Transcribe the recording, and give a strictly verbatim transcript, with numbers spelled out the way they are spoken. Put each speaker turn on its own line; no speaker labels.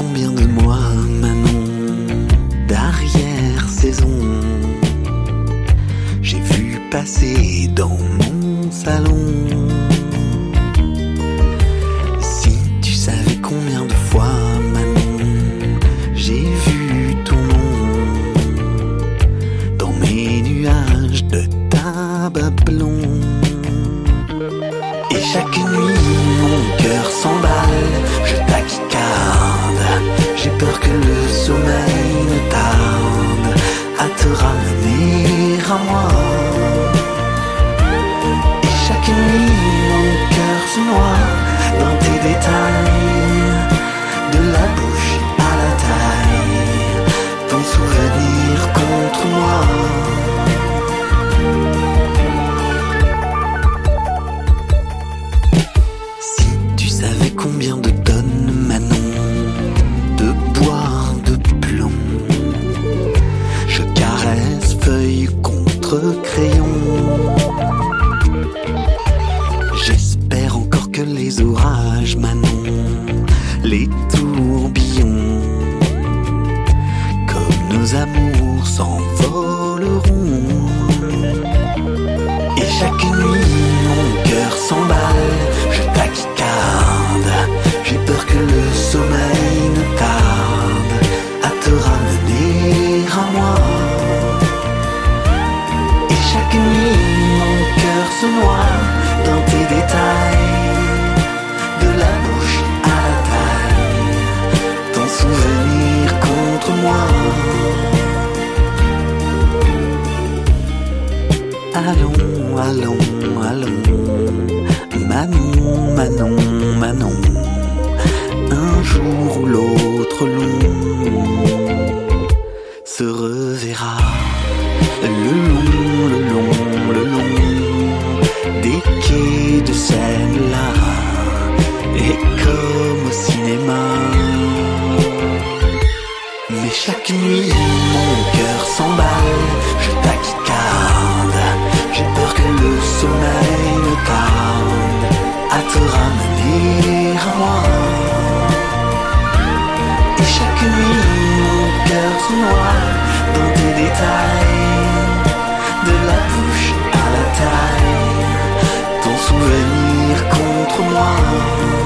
combien de mois, Manon, d'arrière-saison, j'ai vu passer dans mon salon. Si tu savais combien de fois, Manon, j'ai vu ton nom dans mes nuages de tabac blond. Et chaque nuit mon cœur s'emballe, je taquicarde, j'ai peur que le sommeil ne tarde à te ramener à moi. Et chaque nuit mon cœur se noie dans tes détails, de la bouche à la taille, ton souvenir contre moi. Combien de tonnes, Manon, de bois de plomb, je caresse feuille contre crayon. J'espère encore que les orages, Manon, les tourbillons, comme nos amours s'envoleront. Et chaque nuit mon cœur s'emballe, je taquicarde, j'ai peur que le sommeil ne tarde à te ramener à moi. Et chaque nuit mon cœur se noie dans tes détails, de la bouche à la taille, ton souvenir contre moi. Allons, allons, allons, Manon, Manon, Manon, un jour ou l'autre l'on se reverra. Le long, le long, le long des quais de Seine-là, et comme au cinéma. Mais chaque nuit mon cœur s'emballe, je taquicarde, j'ai peur que le sommeil ne tarde à te ramener à moi. Et chaque nuit mon cœur se noie dans tes détails, de la bouche à la taille, ton souvenir contre moi.